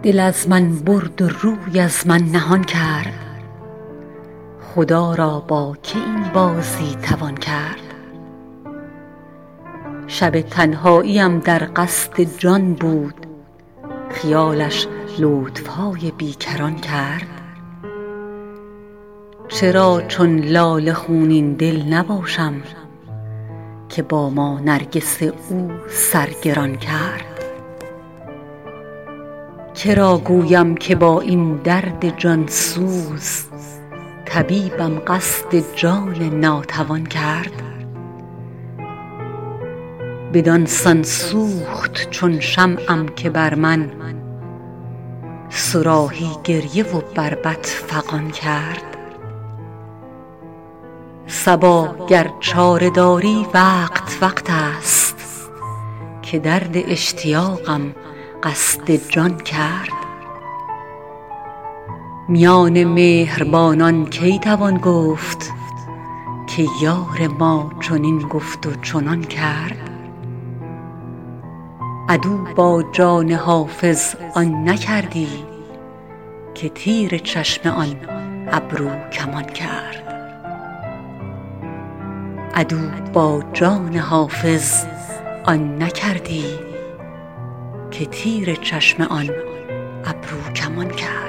دل از من برد و روی از من نهان کرد، خدا را با که این بازی توان کرد. شب تنهاییم در قصد جان بود، خیالش لطف‌های بیکران کرد. چرا چون لاله خونین دل نباشم، که با ما نرگس او سرگران کرد. کرا گویم که با این درد جان سوز، طبیبم قصد جان ناتوان کرد. بدان سان سوخت چون شمعم که بر من، صراحی گریه و بربط فغان کرد. صبا گر چاره داری وقت است، که درد اشتیاقم قصد جان کرد. میان مهربانان کی توان گفت، که یار ما چنین گفت و چنان کرد. عدو با جان حافظ آن نکردی، که تیر چشم آن ابرو کمان کرد. عدو با جان حافظ آن نکردی، که تیر چشم آن ابرو کمان کرد.